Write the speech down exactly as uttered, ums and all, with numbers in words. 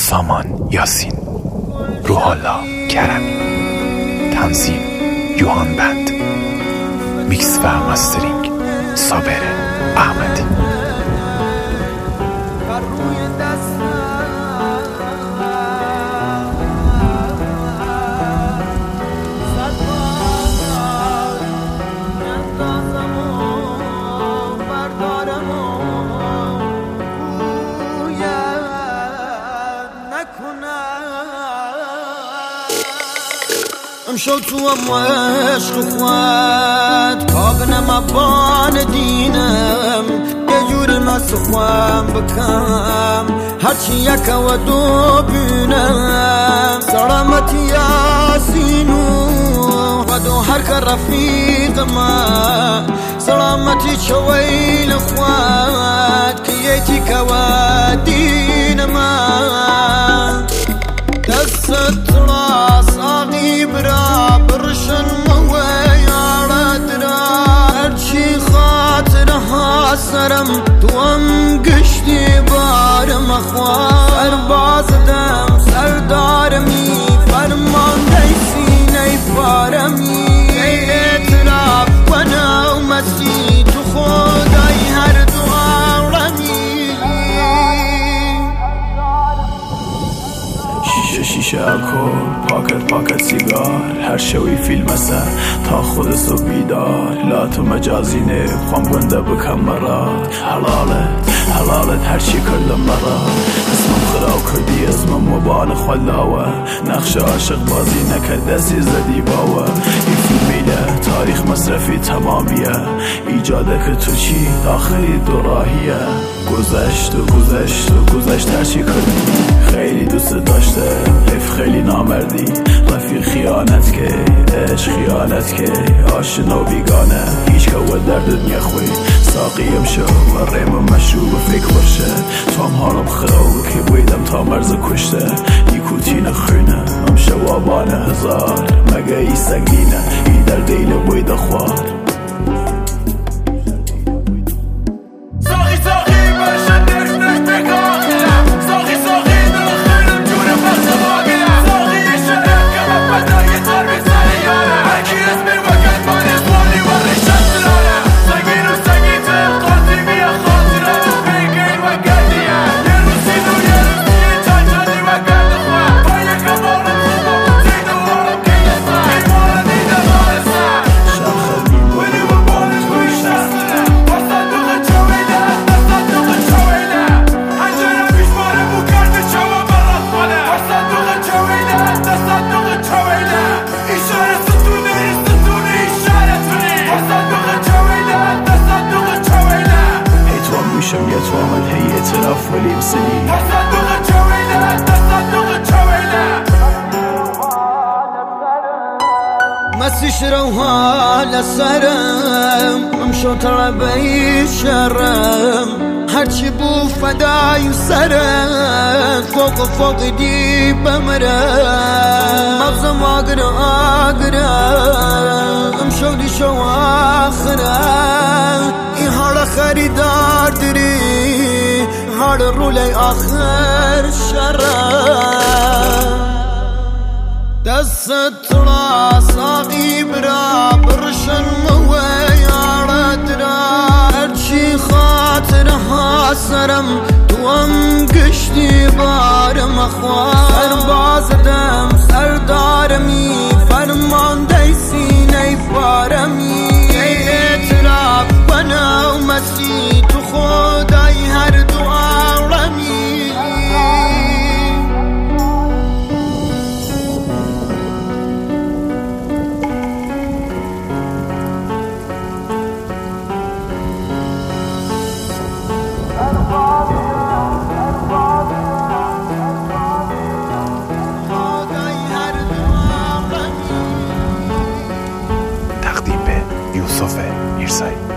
سامان یاسین، روح الله کرمی، تنظیم یوهان بند، میکس و مسترینگ صابر احمدی. امشو تو هم عشق خواد کابنم ابان دینم یه جوری ناس خوام بکم هرچی یک و دو بینم سلامتی یاسینو و دو هر که رفیق ما سلامتی چویل خواد که یکی که و دین ما دست راس آقی برا برشن مویارد را هرچی خاطرها سرم توام گشتی بارم اخوان سرباز دم سردارمی فرمانده سینه بارمی اعتراف و نومسی تو خدای هر دو عالمی شیشه الکل پاکت پاکت سیگار هر شوی فیلم است تا خود سو بیدار لا تو مجازی نه خوام گنده بکم مرا حلالت حلالت هر چی کردم مرا اسمم خراب کردی اسمم مبان خلاوه نقش عاشق بازی نکرد دستی زدی باوه این فیلمیله تاریخ مصرفی تمامیه ایجاده که تو چی آخری دو راهیه گذشت و گذشت و گذشت هر چی کردی خیلی دوست داشته حیف خیلی نامردی رفیق خیانت که عشق خیانت که آشنا و بیگانه هیچ که و در دنیا خوی ساقیم شو و ریم مشروب و فکر باشه تو هم حالم خراب که بویدم تا مرز کشته نیکوتین خونه هم شوابان هزار مگه ای سگینه ای در دیل بوید خوار یه تو عمل هی اعتراف ولیم سنی تصدق چویله تصدق چویله مسیش روها لسرم امشو طلبی شرم هرچی بو فدای سرم فوق فوق دی بمرم مغزم آگر آگرم امشو دی شو آخرم این حال خریدار دری هر رولی آخر شرم دست راس آقی برا برشن مویارد را هرچی خاطرها سرم توام گشتی بارم اخوان سرباز دم سردارمی فرمانده سینه بارمی اعتراف و نومسی تو خدای هر دو عالمی تقدیم به یوسف میرزایی.